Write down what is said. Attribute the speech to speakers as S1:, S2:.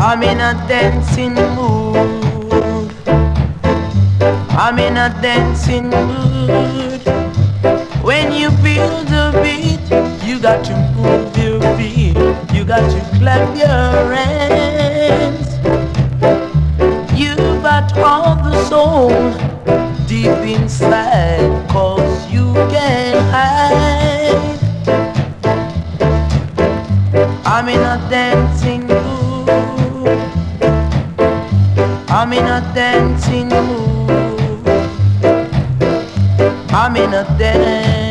S1: I'm in a dancing mood. I'm in a dancing mood. When you feel the beat, you got to move your feet. You got to clap your hands. You got all the soul deep inside, 'cause you can't hide. I'm in a dancing mood. I'm in a dancing mood. I'm in a dance.